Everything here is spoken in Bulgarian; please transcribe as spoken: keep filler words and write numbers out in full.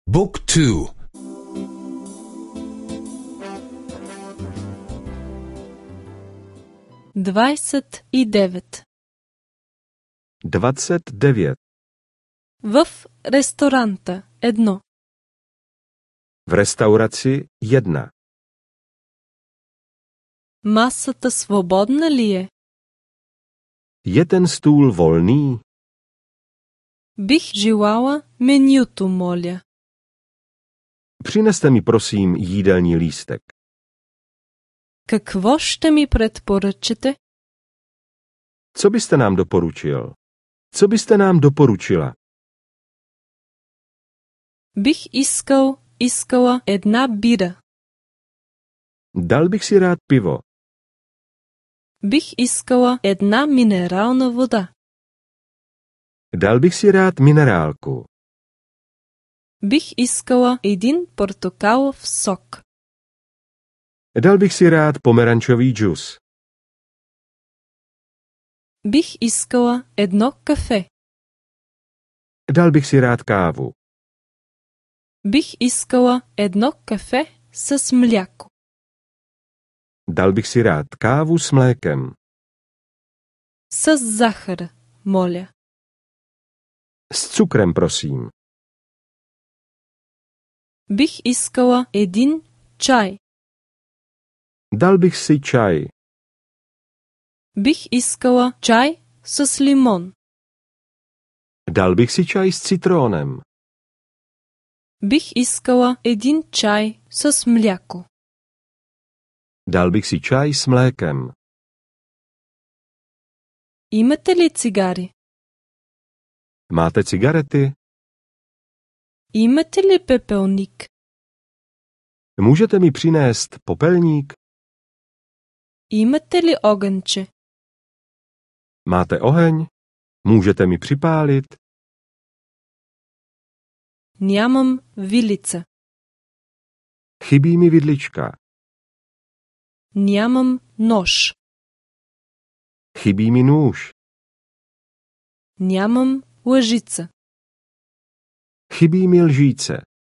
Book two. двадесет и девет. Dvacet devět. В ресторанта едно. V restauraci jedna. Масата свободна ли е? Je ten stůl volný? Бих желала менюто, моля. Přineste mi prosím jídelní lístek. Какво ще ми предпоръчате? Co byste nám doporučil? Co byste nám doporučila? Бих искал, искала една бира. Dal bych si rád pivo. Бих искала една минерална вода. Dal bych si rád minerálku. Бих искала един портокалов сок. Dal bych si rád pomerančový džus. Бих искала едно кафе. Dal bych si rád kávu. Бих искала едно кафе с мляко. Dal bych si rád kávu s mlékem. С захар, моля. S cukrem, prosím. Бих искала един чай. Dal bych si čaj. Бих искала чай с лимон. Dal bych si čaj s citrónem. Бих искала един чай с мляко. Dal bych si čaj s mlékem. Имате ли цигари? Máte cigarety? Имате ли пепелник? Můžete mi přinést popelník? Имате ли огънче? Máte oheň? Můžete mi připálit? Нямам вилица. Chybí mi vidlička. Нямам нож. Chybí mi nůž. Нямам лъжица. Chybí mi lžíce.